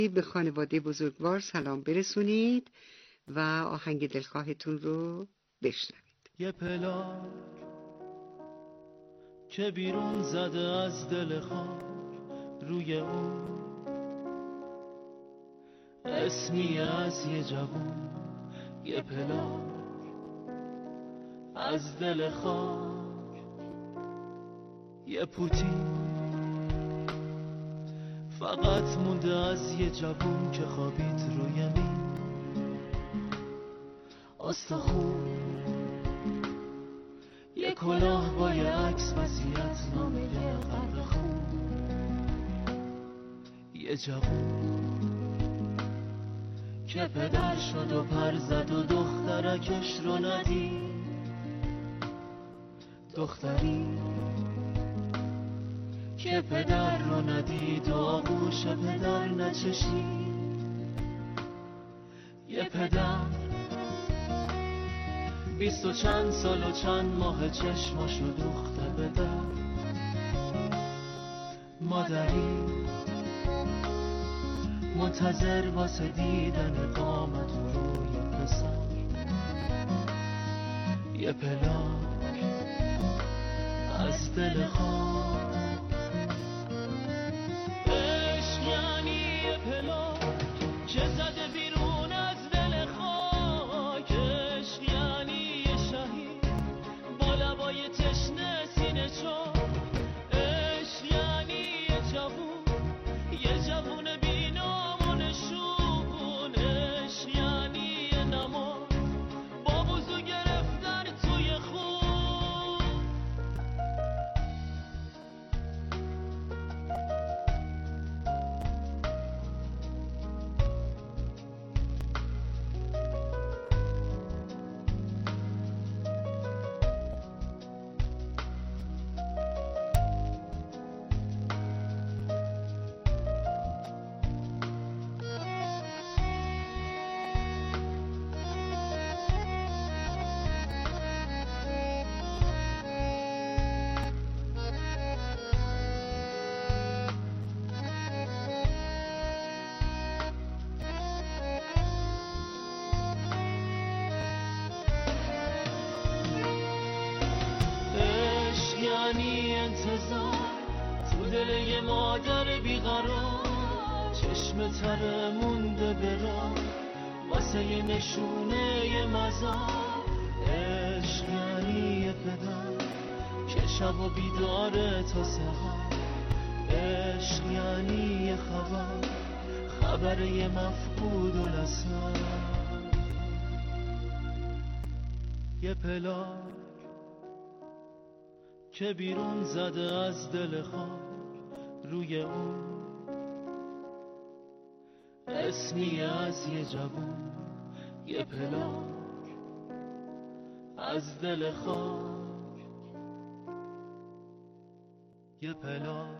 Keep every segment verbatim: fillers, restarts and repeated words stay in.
به خانواده بزرگوار سلام برسونید و آهنگ دلخواهتون رو بشنوید. یه پلاک که بیرون زده از دل خاک، روی اون اسمی از یه جوون. یه پلاک از دل خاک، یه پوتی فقط مونده از یه جوون که خوابید روی می آستخون. یه کلاه با یه عکس وصیت نامه قدر خون. یه جوون که پدر شد و پر زد و دخترکش رو ندید. دختری که پدر رو ندید و آغوش پدر نچشید. یه پدر بیست و چند سال و چند ماه چشماشو دوخته به در. مادری منتظر واسه دیدن قامت روی پسر. یه پلاک از دل خاک. عشق یعنی یه پلاک که زده بیرون از دل خاک. عشق یعنی یه شهید با لبای تشنه سینه چاک. عشق یعنی یه جوون، یه جوون بی‌نام شوخون. عشق یعنی یه نماز با وضو گرفتن توی خون. یعنی انتظار تو دل یه مادر بیقرار. چشم تره مونده برا واسه یه نشونه یه مزار. عشق یعنی یه پدر که شب و بیداره تا سحر. عشق یعنی یه خبر، خبر یه مفقود و لسر. یه پلاک که بیرون زده از دل خاک، روی اون اسمی از یه جوون. یه پلاک از دل خاک، یه پلاک.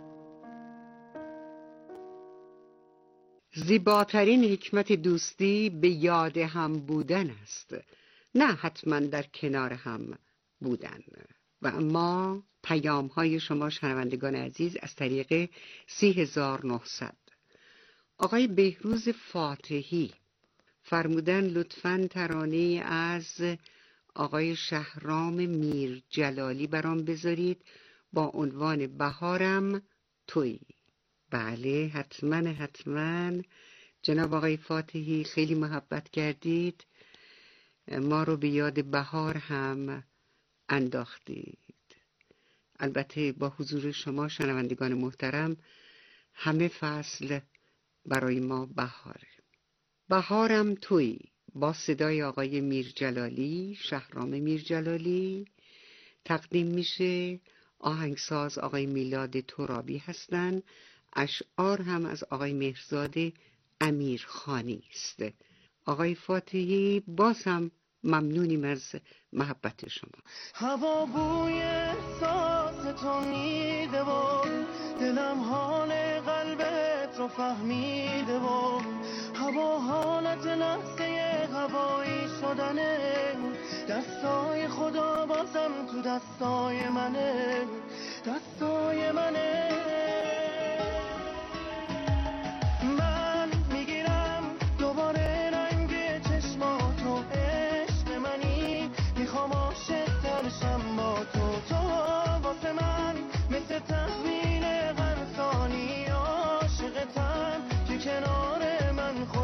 زیباترین حکمت دوستی به یاد هم بودن است، نه حتما در کنار هم بودن. و اما پیام های شما شنوندگان عزیز از طریق سی هزار و نهصد. آقای بهروز فاتحی فرمودن لطفاً ترانه از آقای شهرام میر جلالی برام بذارید با عنوان بهارم تویی. بله حتما حتما جناب آقای فاتحی، خیلی محبت کردید، ما رو به یاد بهار هم انداختید. البته با حضور شما شنوندگان محترم همه فصل برای ما بهاره. بهارم تویی با صدای آقای میرجلالی، شهرام میرجلالی تقدیم میشه. آهنگساز آقای میلاد ترابی هستن، اشعار هم از آقای مهرزاد امیرخانی است. آقای فاتحی باز هم ممنونیم از محبت شما. هوا بوی احساس تو میده و دلم حال قلبت رو فهمیده و هوا حالت لحظه هوایی شدنه. دستای خدا بازم تو دستای منه، دستای منه. من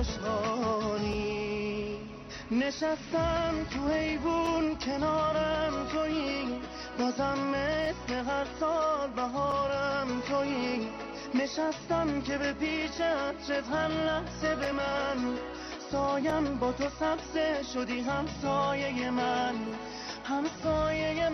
خوشحالی. نشستم تو حیوون کنارم تویی، بازم مثل هر سال بهارم تویی. نشستم که به پیش عطرت هر لحظه به من سایم، با تو سبزه شدی همسایه من، همسایه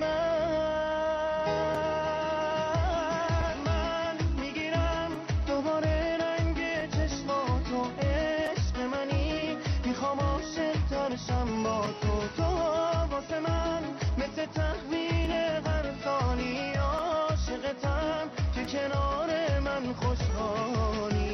من. من میگیرم دوباره رنگ چشماتو، عشق منی، میخوام عاشق‌تر شم با تو. تو واسه من مثل تحویل هر ثانی، عاشقتم که کنار من خوشحالی.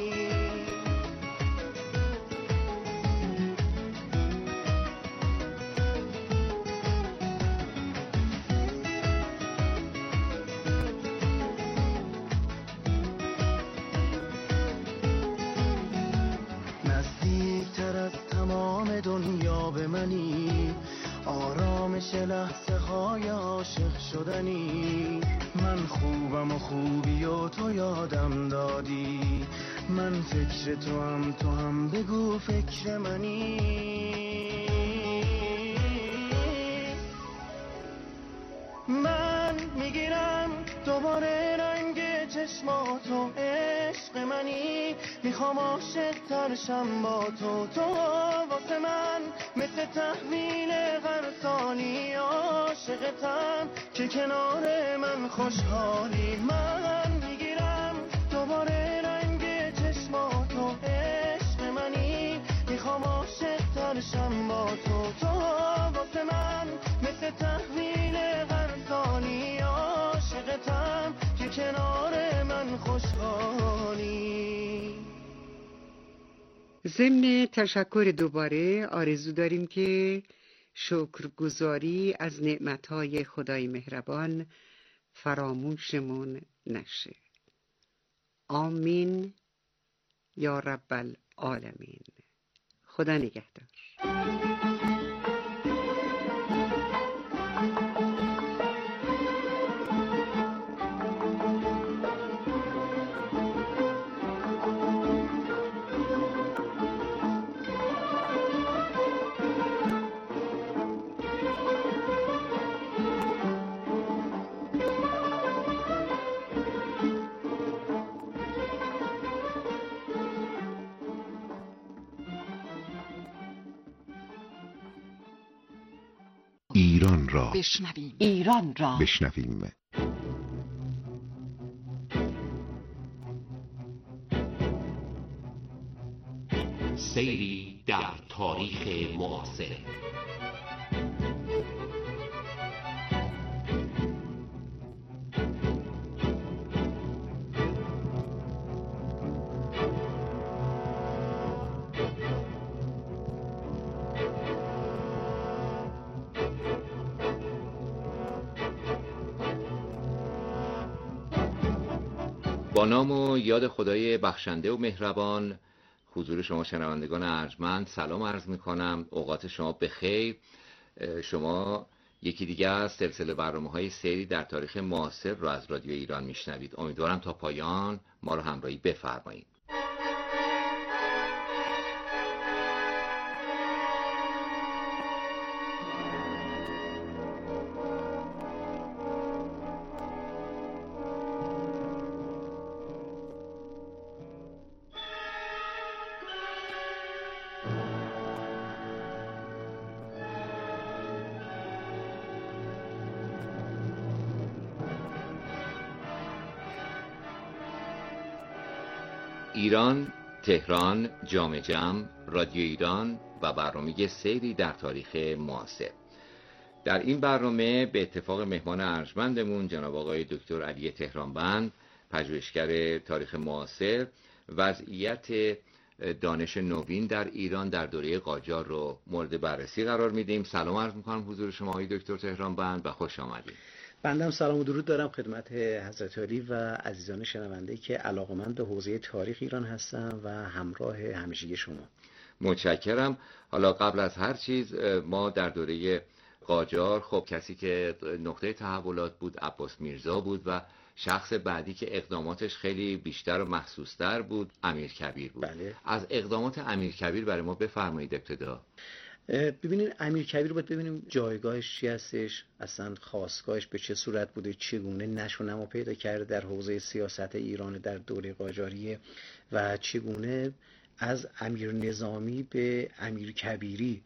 دنیا به منی، آرامش لحظه های عاشق شدنی. من خوبم و خوبی و تو یادم دادی، من فکر تو هم تو هم بگو فکر منی. من میگیرم دوباره رنگ چشماتو، عشق منی، میخوام عاشق‌تر شم با تو. تو واسه من مثل تحویل هر ثانی، عاشقتم که کنار من خوشحالی. من میگیرم دوباره رنگ چشماتو، عشق منی، میخوام عاشق‌تر شم با تو. تو واسه من مثل تحویل هر ثانی، عاشقتم که کنار من خوشحالی. ضمن تشکر دوباره آرزو داریم که شکرگزاری از نعمتهای خدای مهربان فراموشمون نشه. آمین یا رب العالمین. خدا نگهدار. ایران را بشنویم. ایران را بشنویم. سیری در تاریخ معاصر. با نام و یاد خدای بخشنده و مهربان، حضور شما شنوندگان ارجمند سلام عرض میکنم. اوقات شما بخیر. شما یکی دیگه از سلسله برنامه‌های سیری در تاریخ معاصر رو از رادیو ایران میشنوید. امیدوارم تا پایان ما رو همراهی بفرمایید. ایران، تهران، جام جم، رادیو ایران و برنامه سیری در تاریخ معاصر. در این برنامه به اتفاق مهمان ارجمندمون جناب آقای دکتر علی تهرانبند، پژوهشگر تاریخ معاصر، وضعیت دانش نوین در ایران در دوره قاجار رو مورد بررسی قرار میدیم. سلام عرض میکنم حضور شما آقای دکتر تهرانبند و خوش آمدید. بنده هم سلام و درود دارم خدمت حضرت عالی و عزیزان شنونده که علاقه‌مند به حوزه تاریخ ایران هستم و همراه همیشگی شما. متشکرم. حالا قبل از هر چیز ما در دوره قاجار خب کسی که نقطه تحولات بود عباس میرزا بود و شخص بعدی که اقداماتش خیلی بیشتر و محسوس‌تر بود امیرکبیر بود. بله. از اقدامات امیرکبیر برای ما بفرمایید ابتدا. ببینید امیرکبیر رو باید ببینیم جایگاهش چی هستش، اصلا خاستگاهش به چه صورت بوده، چگونه نشو و نما پیدا کرده در حوزه سیاست ایران در دوره قاجاریه و چگونه از امیر نظامی به امیر کبیری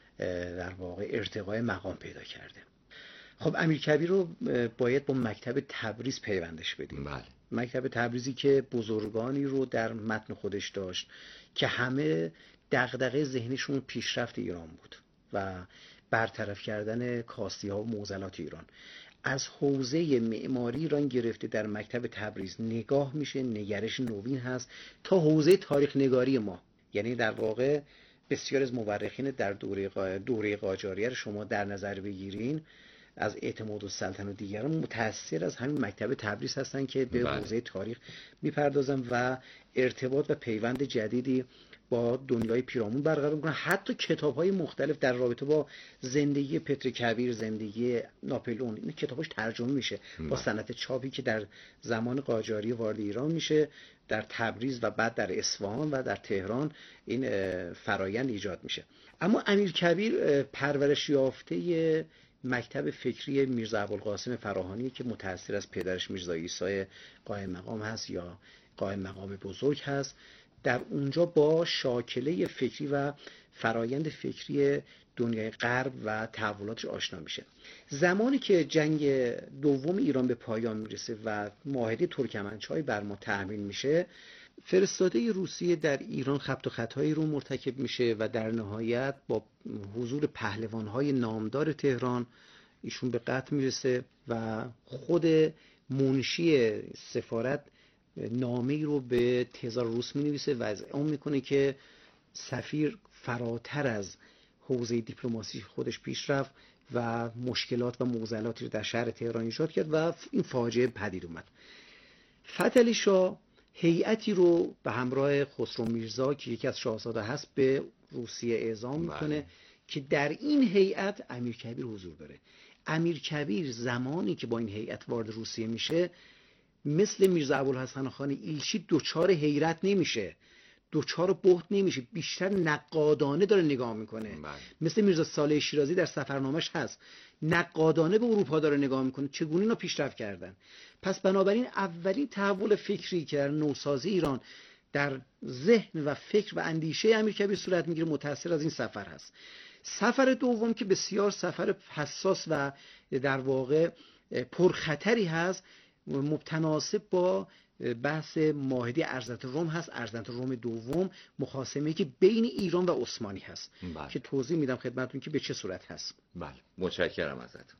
در واقع ارتقای مقام پیدا کرده. خب امیر کبیر رو باید با مکتب تبریز پیوندش بدیم. بله. مکتب تبریزی که بزرگانی رو در متن خودش داشت که همه دغدغه ذهنشون پیشرفت ایران بود و برطرف کردن کاستی ها و معضلات ایران. از حوزه معماری ایران گرفته در مکتب تبریز نگاه میشه، نگرش نوین هست تا حوزه تاریخ نگاری ما. یعنی در واقع بسیار از مورخین در دوره قا... دوره قاجاریه رو شما در نظر بگیرین، از اعتماد السلطنه و دیگران متأثر از همین مکتب تبریز هستن که به بله. حوزه تاریخ میپردازن و ارتباط و پیوند جدیدی با دنیای پیرامون برقرار میکنن. حتی کتاب‌های مختلف در رابطه با زندگی پتر کبیر، زندگی ناپلئون، این کتاباش ترجمه میشه با صنعت چاپی که در زمان قاجاری وارد ایران میشه در تبریز و بعد در اصفهان و در تهران این فرایند ایجاد میشه. اما امیرکبیر پرورش یافته مکتب فکری میرزا ابوالقاسم فراهانی که متأثر از پدرش میرزا عیسی قائم مقام هست یا قائم مقام بزرگ هست، در اونجا با شاکله فکری و فرایند فکری دنیای غرب و تحولاتش آشنا میشه. زمانی که جنگ دوم ایران به پایان میرسه و معاهده ترکمنچای بر ما تأمین میشه، فرستاده روسیه در ایران خبط و خطایی رو مرتکب میشه و در نهایت با حضور پهلوانهای نامدار تهران ایشون به قتل میرسه و خود منشی سفارت نامه‌ای رو به تزار روس می‌نویسه و اعلام میکنه که سفیر فراتر از حوزه دیپلماسی خودش پیش رفت و مشکلات و معضلاتی رو در شهر تهران ایجاد کرد و این فاجعه پدید اومد. فتحعلی شاه هیئتی رو به همراه خسرو میرزا که یکی از شاهزاده هست به روسیه اعزام میکنه که در این هیئت امیرکبیر حضور داره. امیرکبیر زمانی که با این هیئت وارد روسیه میشه مثل میرزا ابوالحسن خان ایلچی دوچار حیرت نمیشه، دوچار بهت نمیشه، بیشتر نقادانه داره نگاه میکنه. بله. مثل میرزا صالح شیرازی در سفرنامش هست، نقادانه به اروپا داره نگاه میکنه چگونه اینا پیشرفت کردن. پس بنابراین اولین تحول فکری که در نوسازی ایران در ذهن و فکر و اندیشه امیرکبیر صورت میگیره متأثر از این سفر هست. سفر دوم که بسیار سفر حساس و در واقع پرخطری هست، متناسب با بحث معاهده ارزنت روم هست. ارزنت روم دوم مخاصمه‌ای که بین ایران و عثمانی هست. بله. که توضیح میدم خدمتتون که به چه صورت هست. بله، متشکرم ازت.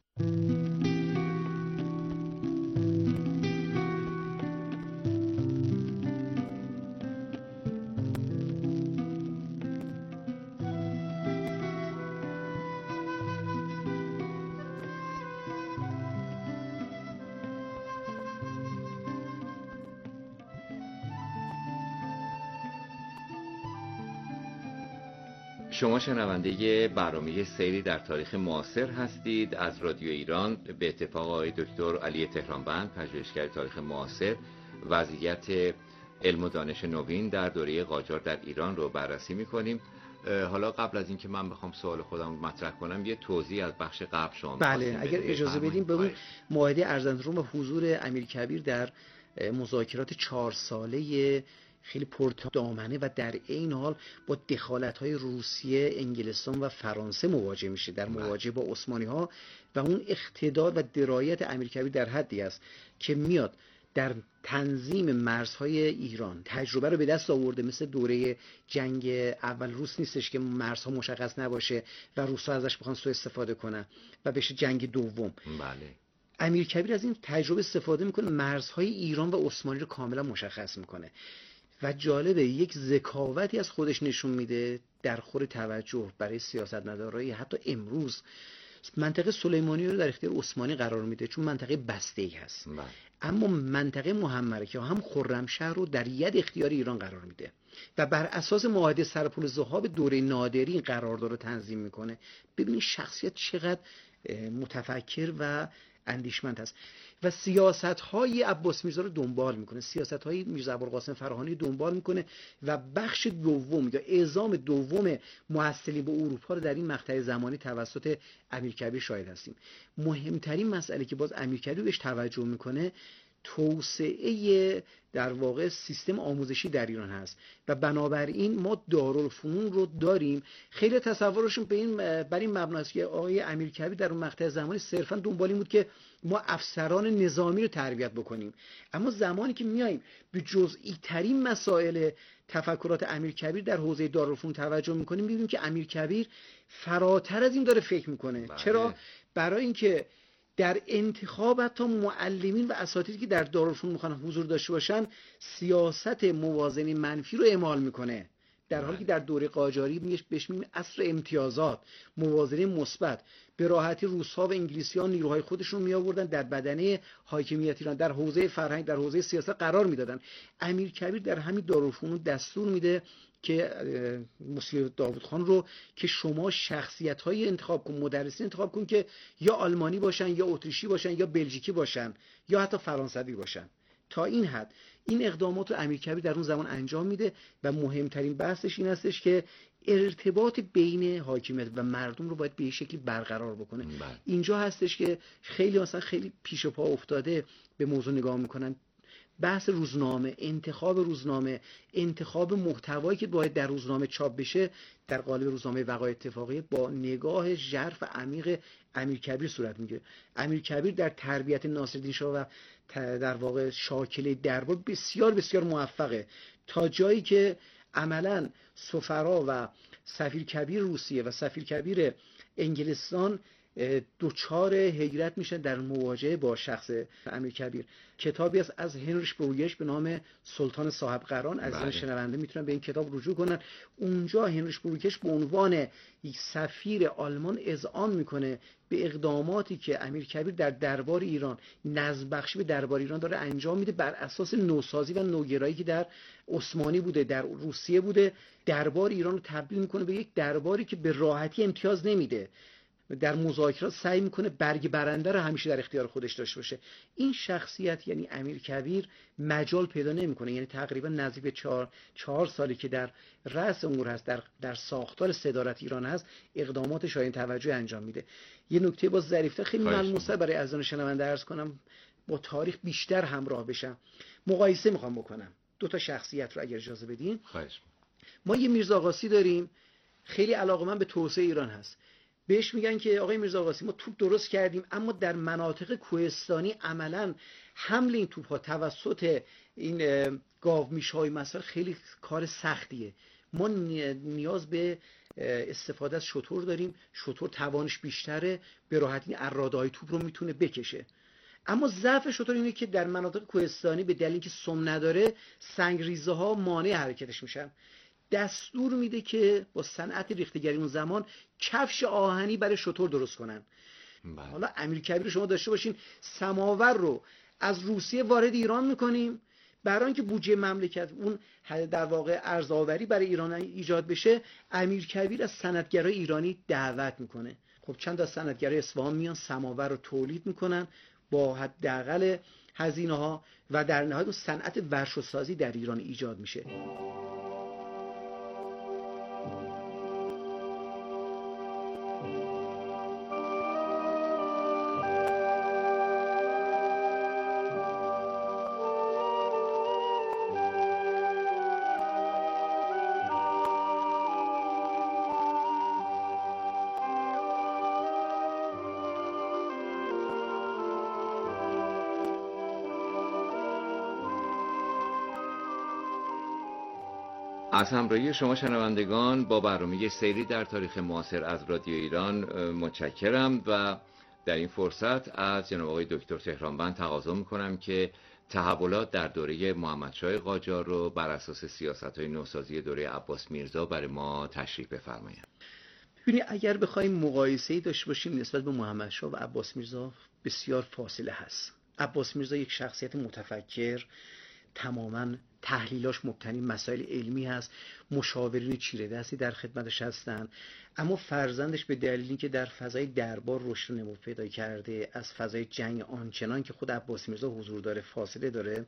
شما شنونده برنامه سیری در تاریخ معاصر هستید از رادیو ایران. به اتفاق آقای دکتر علی تهرانبند، پژوهشگر تاریخ معاصر، وضعیت علم و دانش نوین در دوره قاجار در ایران رو بررسی می‌کنیم. حالا قبل از اینکه من بخوام سوال خودم مطرح کنم یه توضیح از بخش قبل شما بله اگر اجازه بدیم به اون معاهده ارزنت روم و حضور امیرکبیر در مذاکرات چهار ساله خیلی پرتدامنه و در این حال با دخالت‌های روسیه، انگلستان و فرانسه مواجه میشه در مواجهه با عثمانی‌ها و اون اقتدار و درایت امیرکبیر در حدی است که میاد در تنظیم مرزهای ایران تجربه رو به دست آورده. مثل دوره جنگ اول روس نیستش که مرزها مشخص نباشه و روس‌ها ازش بخوان سوء استفاده کنن و بشه جنگ دوم. بله. امیرکبیر از این تجربه استفاده میکنه، مرزهای ایران و عثمانی رو کاملا مشخص میکنه و جالبه یک ذکاوتی از خودش نشون میده در خور توجه برای سیاستمدارای حتی امروز. منطقه سلیمانی رو در اختیار عثمانی قرار میده چون منطقه بسته‌ای هست. بله. اما منطقه محمره که هم خرمشهر رو در ید اختیار ایران قرار میده و بر اساس معاهده سرپل ذهاب دوره نادری این قرارداد رو تنظیم میکنه. ببینید شخصیت چقدر متفکر و اندیشمند هست و سیاست‌های عباس میرزا رو دنبال میکنه، سیاست‌های میرزا ابوالقاسم فراهانی دنبال میکنه و بخش دوم یا اعزام دوم موصلی به اروپا رو در این مقطع زمانی توسط امیرکبیر شاهد هستیم. مهمترین مسئله که باز امیرکبیر بهش توجه میکنه توسعه در واقع سیستم آموزشی در ایران هست و بنابراین ما دارالفنون رو داریم. خیلی تصورشون به این بر این مبنا است که آقای امیرکبیر در اون مقطع زمانی صرفا دنبال این بود که ما افسران نظامی رو تربیت بکنیم، اما زمانی که میایم به جزئی ترین مسائل تفکرات امیرکبیر در حوزه دارالفنون توجه میکنیم، میبینیم که امیرکبیر فراتر از این داره فکر میکنه. بله. چرا؟ برای اینکه در انتخاب حتی معلمین و اساتیدی که در دارالفنون میخوان حضور داشته باشن سیاست موازنه منفی رو اعمال میکنه، در حالی که در دوره قاجاری میگه بهش میگیم عصر امتیازات، موازنه مثبت. به راحتی روس‌ها و انگلیسی‌ها نیروهای خودشون می آوردن در بدنه حاکمیت ایران، در حوزه فرهنگ، در حوزه سیاست قرار میدادن. امیرکبیر در همین دارالفنون دستور میده که موسی داوود خان رو که شما شخصیت‌های انتخاب کن، مدرسین انتخاب کن که یا آلمانی باشن یا اتریشی باشن یا بلژیکی باشن یا حتی فرانسوی باشن. تا این حد این اقدامات رو امیرکبیر در اون زمان انجام میده و مهمترین بحثش این هستش که ارتباط بین حاکمیت و مردم رو باید به این شکلی برقرار بکنه. بله. اینجا هستش که خیلی مثلا خیلی پیش پا افتاده به موضوع نگاه میکنن. بحث روزنامه، انتخاب روزنامه، انتخاب محتوایی که باید در روزنامه چاپ بشه در قالب روزنامه وقایع اتفاقیه با نگاه ژرف و عمیق امیرکبیر صورت میگیره. امیرکبیر در تربیت ناصرالدین شاه و در واقع شاکله دربار بسیار بسیار موفقه، تا جایی که عملاً سفرا و سفیر کبیر روسیه و سفیر کبیر انگلستان دوچار حیرت میشن در مواجهه با شخص امیرکبیر. کتابی است از هنریش بروگش به نام سلطان صاحب قران، از این شنونده میتونن به این کتاب رجوع کنن. اونجا هنریش بروگش به عنوان یک سفیر آلمان اذعان میکنه به اقداماتی که امیرکبیر در دربار ایران، نظم بخشی به دربار ایران داره انجام میده بر اساس نوسازی و نوگرایی که در عثمانی بوده، در روسیه بوده. دربار ایران رو تبدیل میکنه به یک درباری که به راحتی امتیاز نمیده، در مذاکرات سعی میکنه برگ برنده رو همیشه در اختیار خودش داشته باشه. این شخصیت یعنی امیرکبیر مجال پیدا نمیکنه، یعنی تقریبا نزدیک به چهار, چهار سالی که در رأس امور هست، در, در ساختار صدارت ایران هست، اقدامات شایان توجه انجام میده. یه نکته باز ظریف‌تر خیلی ملموسه برای عزیزان شنونده عرض کنم با تاریخ بیشتر همراه بشم. مقایسه میخوام بکنم دو تا شخصیت رو اگر اجازه بدین. خواهش. ما یه میرزا آقاسی داریم خیلی علاقه‌مند به توسعه ایران هست، بهش میگن که آقای میرزا آقاسی ما توپ درست کردیم اما در مناطق کوهستانی عملاً حمل این توپ ها توسط این گاومیش‌های مثلا خیلی کار سختیه. ما نیاز به استفاده از شتر داریم، شتر توانش بیشتره، به راحتی اراده‌های توپ رو میتونه بکشه. اما ضعف شتر اینه که در مناطق کوهستانی به دلیل اینکه سم نداره سنگریزه ها مانع حرکتش میشن. دستور میده که با صنعت ریختگری اون زمان کفش آهنی برای شتر درست کنن. بله. حالا امیرکبیر رو شما داشته باشین سماور رو از روسیه وارد ایران میکنیم برای اینکه بودجه مملکت اون در واقع ارزآوری برای ایران ایجاد بشه. امیرکبیر از صنعتگرای ایرانی دعوت میکنه. خب چند از صنعتگرای اصفهان میان سماور رو تولید میکنن با حداقل هزینه ها و در نهایت صنعت ورشوسازی در ایران ایجاد میشه. از همراهی شما شنوندگان با برنامه سیری در تاریخ معاصر از رادیو ایران متشکرم و در این فرصت از جناب آقای دکتر تهرانبند تقاضا میکنم که تحولات در دوره محمدشاه قاجار رو بر اساس سیاست‌های نوسازی دوره عباس میرزا برای ما تشریح بفرمایید. ببینید اگر بخوایم مقایسه‌ای داشته باشیم نسبت به محمدشاه و عباس میرزا بسیار فاصله هست. عباس میرزا یک شخصیت متفکر تماماً تحلیلاش مبتنی مسائل علمی هست، مشاورین چیره دستی در خدمتش هستن، اما فرزندش به دلیلی که در فضای دربار رشد و نمو پیدا کرده، از فضای جنگ آنچنان که خود عباس میرزا حضور داره فاصله داره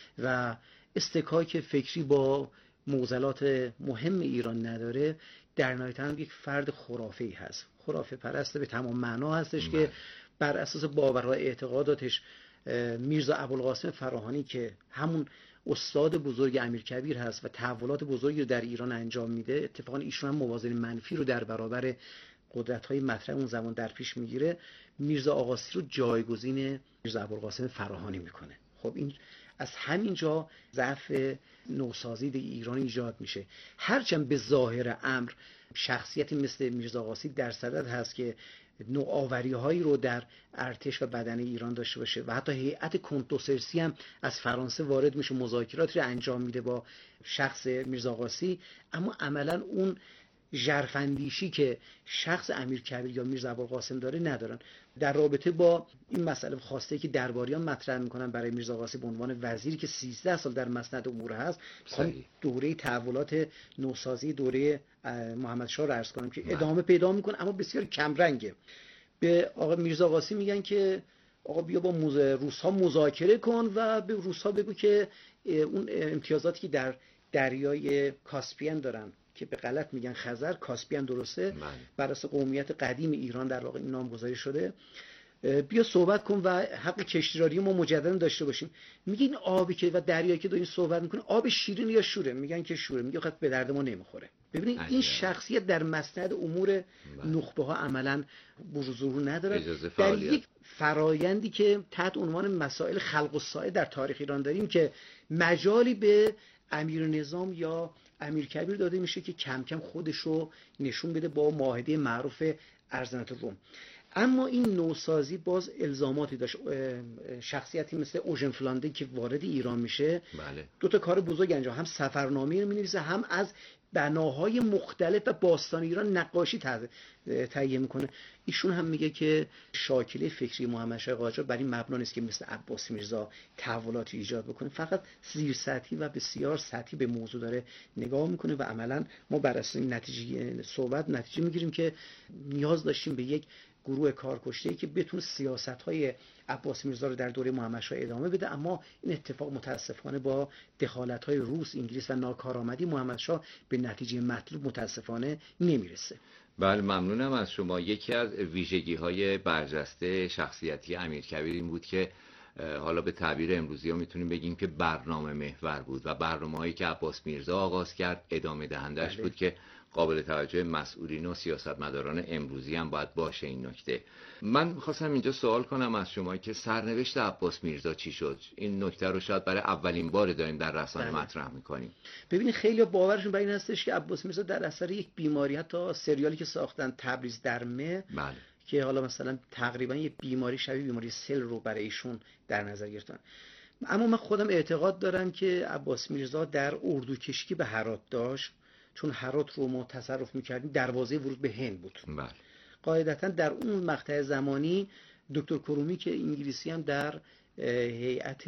و استکاک فکری با معضلات مهم ایران نداره، در نهایت هم یک فرد خرافه‌ای هست، خرافه پرست به تمام معنا هستش مم. که بر اساس باورها اعتقاداتش میرزا ابوالقاسم فراهانی که همون استاد بزرگ امیرکبیر هست و تحولات بزرگی رو در ایران انجام میده، اتفاقا ایشون هم موازنه منفی رو در برابر قدرت‌های مطرح اون زمان در پیش میگیره، میرزا آقاسی رو جایگزین میرزا ابوالقاسم فراهانی میکنه. خب این از همینجا ضعف نوسازی در ایران ایجاد میشه. هرچند به ظاهر امر شخصیتی مثل میرزا آقاسی در صدد هست که نوآوری هایی رو در ارتش و بدنه ایران داشته باشه و حتی هیئت کنتوسرسی هم از فرانسه وارد میشه، مذاکراتی رو انجام میده با شخص میرزا آقاسی، اما عملا اون ژرفاندیشی که شخص امیرکبیر یا میرزا ابوالقاسم داره ندارن. در رابطه با این مسئله خواسته که درباریان مطرح میکنن برای میرزا آقاسی به عنوان وزیری که سیزده سال در مسند امور هست، دوره تحولات نوسازی دوره محمد شاه رو عرض کنم که ادامه پیدا میکنه اما بسیار کم رنگه. به آقا میرزا آقاسی میگن که آقا بیا با روس ها مذاکره کن و به روس ها بگو که اون امتیازاتی که در دریای کاسپین دارن که به غلط میگن خزر، کاسپین درسته، بر اساس قومیت قدیم ایران در واقع این نامگذاری شده، بیا صحبت کن و حق کشتیرانی ما مجددا داشته باشیم. میگه این آبی که و دریایی که دارین صحبت میکنه آب شیرین یا شوره؟ میگن که شوره. میگه خب به درد ما نمیخوره. ببینید این شخصیت در مسند امور نخبه ها عملا بروزور نداره. در یک فرایندی که تحت عنوان مسائل خلق الساعه در تاریخ ایران داریم که مجالی به امیر نظام یا امیرکبیر داده میشه که کم کم خودش رو نشون بده با معاهده معروف ارزنت روم. اما این نوسازی باز الزاماتی داشت. شخصیتی مثل اوژن فلاندی که وارد ایران میشه، بله. دو تا کار بزرگ انجام، هم سفرنامه می‌نویسه، هم از بناهای مختلف و باستان ایران نقاشی تهیه میکنه. ایشون هم میگه که شاکله فکری محمد شاه قاجار بر این مبنا نیست که مثل عباس میرزا تحولاتی ایجاد بکنه، فقط زیر سطحی و بسیار سطحی به موضوع داره نگاه میکنه و عملا ما بر اساس این نتیجه صحبت نتیجه میگیریم که نیاز داشتیم به یک گروه کارکشته‌ای که بتونه سیاست‌های عباس میرزا رو در دوره محمد شاه ادامه بده، اما این اتفاق متاسفانه با دخالت‌های روس، انگلیس و ناکارآمدی محمد شاه به نتیجه مطلوب متاسفانه نمیرسه. بله ممنونم از شما. یکی از ویژگی‌های برجسته شخصیتی امیرکبیر این بود که حالا به تعبیر امروزی ها میتونیم بگیم که برنامه محور بود و برنامه‌هایی که عباس میرزا آغاز کرد ادامه دهندش بود که قابل توجه مسئولین و سیاستمداران امروزی هم باید باشه این نکته. من خواستم اینجا سوال کنم از شما که سرنوشت عباس میرزا چی شد؟ این نکته رو شاید برای اولین بار داریم در رسانه مطرح میکنیم. ببینید خیلی باورشون بر این هستش که عباس میرزا در اثر یک بیماری، حتی سریالی که ساختن تبریز در مه، بله. که حالا مثلا تقریبا یه بیماری شبیه بیماری سل رو برای ایشون در نظر گرفتن. اما من خودم اعتقاد دارم که عباس میرزا در اردوکشی که به هرات داشت، چون هرات رو ما تصرف میکردیم دروازه ورود به هند بود، بله. قاعدتا در اون مقطع زمانی دکتر کرومی که انگلیسی هم در هیئت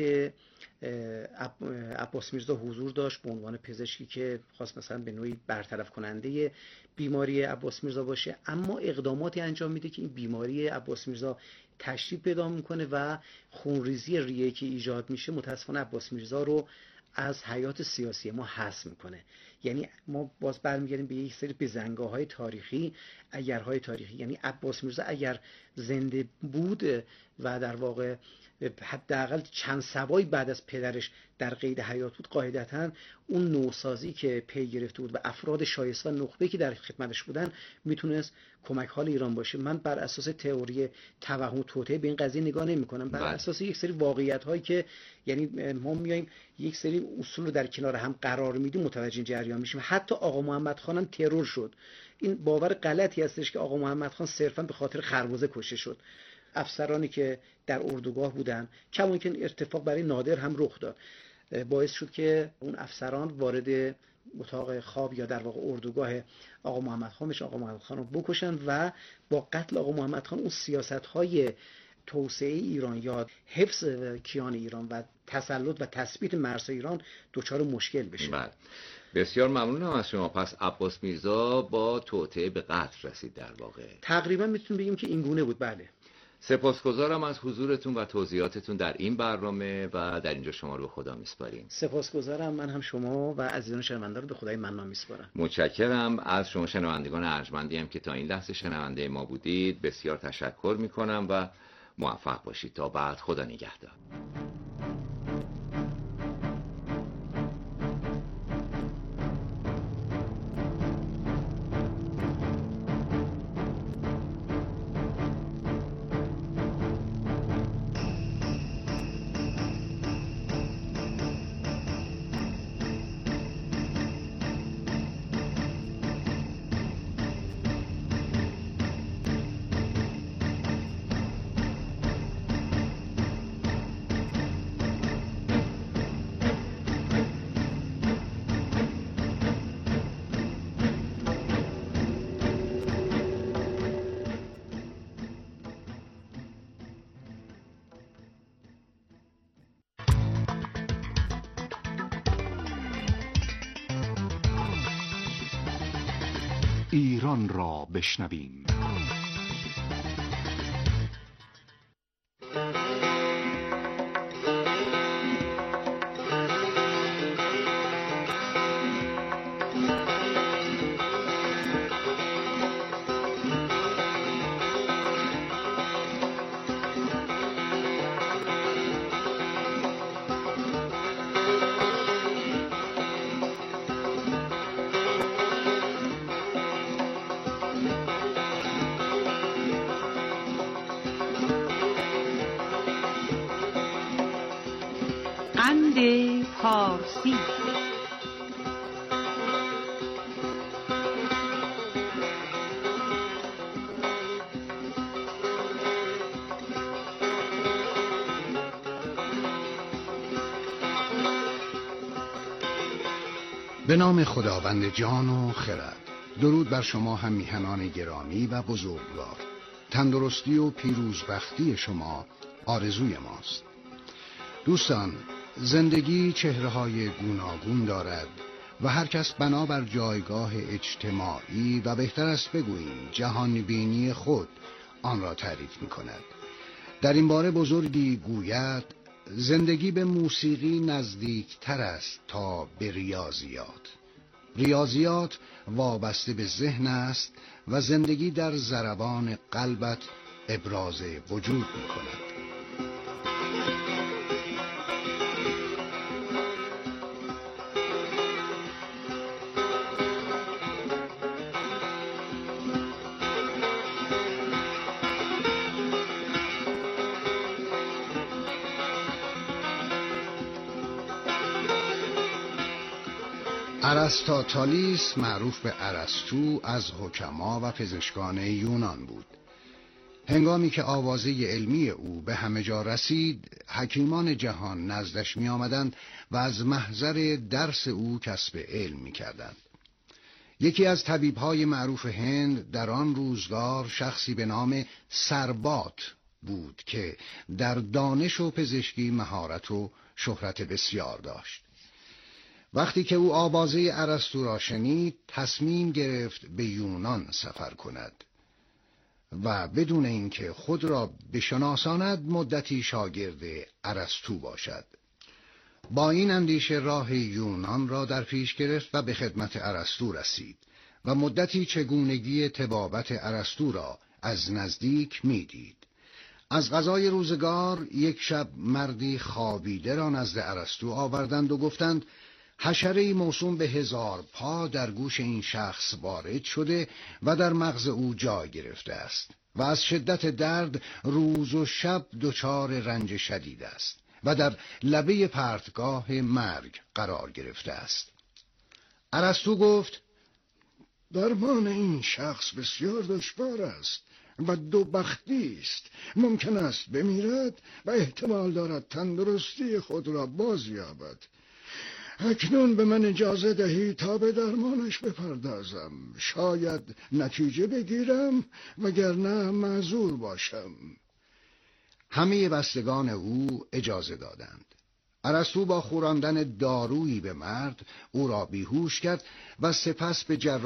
عباس میرزا حضور داشت به عنوان پزشکی که خواست مثلا به نوعی برطرف کننده بیماری عباس میرزا باشه، اما اقداماتی انجام میده که این بیماری عباس میرزا تشدید پیدا میکنه و خونریزی ریه که ایجاد میشه متاسفانه عباس میرزا رو از حیات سیاسی ما حذف میکنه. یعنی ما باز برمیگردیم به یک سری بزنگاه‌های تاریخی، اگرهای تاریخی. یعنی عباس میرزا اگر زنده بود و در واقع حداقل چند سبایی بعد از پدرش در قید حیات بود، قاعدتاً اون نوسازی که پی گرفته بود و افراد شایسته و نخبه‌ای که در خدمتش بودن میتونست کمک حال ایران باشه. من بر اساس تئوری توهم توطئه به این قضیه نگاه نمی‌کنم، بر اساس یک سری واقعیت‌هایی که یعنی ما میایم یک سری اصول رو در کنار هم قرار میدیم متوجه جریان میشیم. حتی آقا محمد خان هم ترور شد. این باور غلطی هستش که آقا محمد خان صرفاً به خاطر خربزه کشته شد. افسرانی که در اردوگاه بودن، کما اینکه اتفاق برای نادر هم رخ داد، باعث شد که اون افسران وارد اتاق خواب یا در واقع اردوگاه آقا محمد خان بشن، آقا محمد خان رو بکشن و با قتل آقا محمد خان اون سیاست‌های توسعه ایران یا حفظ کیان ایران و تسلط و تثبیت مرزهای ایران دچار مشکل بشه. بله. بسیار ممنونم از شما. پس عباس میرزا با توطئه به قتل رسید در واقع. تقریبا میتونیم بگیم که این گونه بود. بله. سپاسگزارم از حضورتون و توضیحاتتون در این برنامه و در اینجا شما رو به خدا میسپاریم. سپاسگزارم. من هم شما و عزیزان شنونده رو به خدای منان میسپارم. متشکرم از شما شنوندگان ارجمندی هم که تا این لحظه شنونده ما بودید. بسیار تشکر میکنم و موفق باشید. تا بعد، خدا نگهدار. ایران را بشنویم. قند پارسی. به نام خداوند جان و خرد. درود بر شما هم میهنان گرامی و بزرگوار. تندرستی و پیروزبختی شما آرزوی ماست. دوستان، زندگی چهره‌های گوناگون دارد و هر کس بنابر جایگاه اجتماعی و بهتر است بگوییم جهانبینی خود آن را تعریف می‌کند. در این باره بزرگی گوید زندگی به موسیقی نزدیکتر است تا به ریاضیات. ریاضیات وابسته به ذهن است و زندگی در ضربان قلبت ابراز وجود می‌کند. ارسطاطالیس معروف به ارسطو از حکما و پزشکان یونان بود. هنگامی که آوازه علمی او به همه جا رسید، حکیمان جهان نزدش می آمدند و از محضر درس او کسب علم می کردند. یکی از طبیبهای معروف هند در آن روزگار شخصی به نام سربات بود که در دانش و پزشکی مهارت و شهرت بسیار داشت. وقتی که او آوازه ارسطو را شنید، تصمیم گرفت به یونان سفر کند و بدون اینکه خود را بشناساند مدتی شاگرد ارسطو باشد. با این اندیشه راه یونان را در پیش گرفت و به خدمت ارسطو رسید و مدتی چگونگی طبابت ارسطو را از نزدیک میدید. از قضای روزگار یک شب مردی خوابیده را نزد ارسطو آوردند و گفتند حشره‌ای موسوم به هزار پا در گوش این شخص وارد شده و در مغز او جای گرفته است و از شدت درد روز و شب دچار رنج شدید است و در لبه پرتگاه مرگ قرار گرفته است. ارسطو گفت درمان این شخص بسیار دشوار است و دو بختی است. ممکن است بمیرد و احتمال دارد تندرستی خود را بازیابد. اکنون به من اجازه دهید تا به درمانش بپردازم. شاید نتیجه بگیرم وگرنه معذور باشم. همه بستگان او اجازه دادند. ارسطو با خوراندن دارویی به مرد او را بیهوش کرد و سپس به جراح